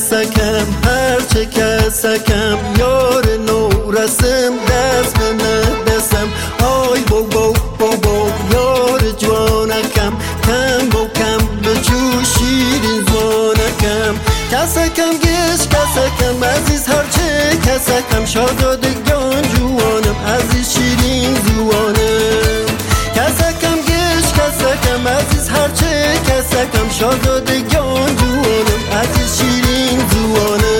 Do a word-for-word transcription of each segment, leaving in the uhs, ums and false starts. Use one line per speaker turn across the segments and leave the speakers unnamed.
کسکم هرچه کسکم یار نو رسم دست به ندسم آی بو بو بو بو یار جوانکم کم بو کم به جو شیرین زوانکم کسکم گش کسکم عزیز هرچه کسکم شاهزادگان جوانم عزیز شیرین زوانم کسکم گش کسکم عزیز هرچه کسکم شاهزادگان جوانم عزیز شیرین زوانم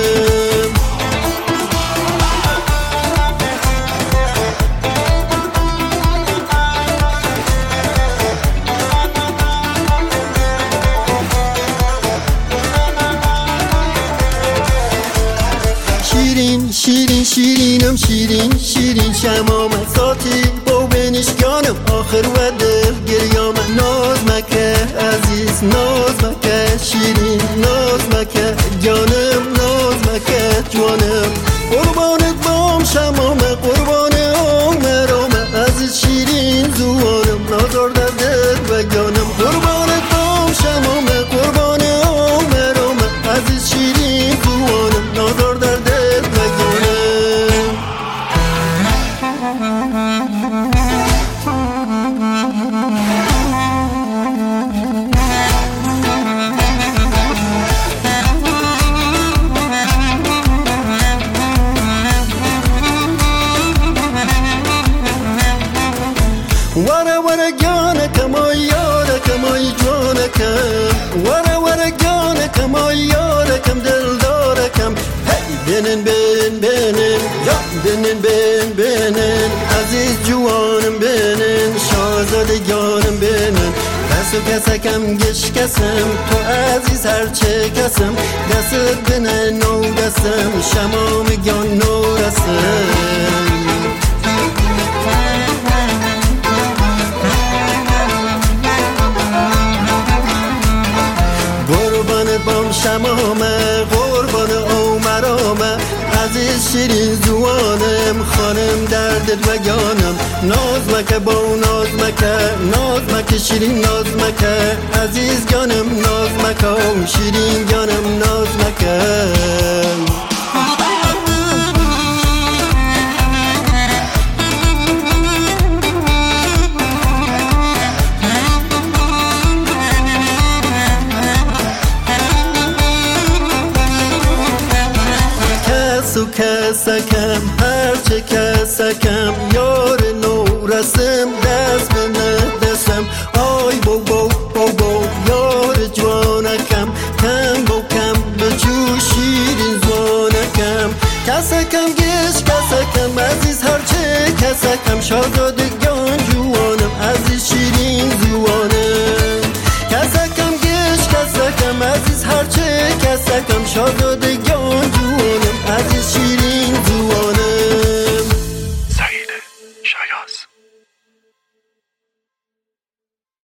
شیرین شیرین شیرینم شیرین شیرین شمام ساتی بو بنشگانم آخر و دل گریام ناز مکه عزیز ناز مکه شیرین ناز مکه جانم ناز مکه جوانم قربانت بام شمام قربان عمرم عزیز شیرین زوانم نازار در دل و جانم قربانت بام شمام قربان عمرم عزیز شیرین زوانم نازار در دل وره وره جانکم آی یارکم آی جانکم وره وره جانکم آی یارکم دلدارکم هی بینن بین بینن یا بینن بین بینن عزیز جوانم بینن شاهزادگانم بینن دست و کسکم گش کسم تو عزیز هرچه کسم دست بینن نو دستم شمام گان نو رسم بام شمامه قربان عمرامه عزیز شیرین زوانم خانم دردت و گانم ناز مکه با ناز مکه ناز مکه شیرین ناز مکه عزیز گانم ناز مکه شیرین گانم ناز مکه سو کسکم هرچه کسکم یار نو رسم دست به ندسم آی بو بو بو بو یار جوانکم کم بو کم به جو شیرین زوانکم کسکم گش کسکم عزیز هرچه کسکم شاهزادگان جوانم عزیز شیرین زوانم کسکم گش کسکم عزیز هرچه کسکم شاهزادگان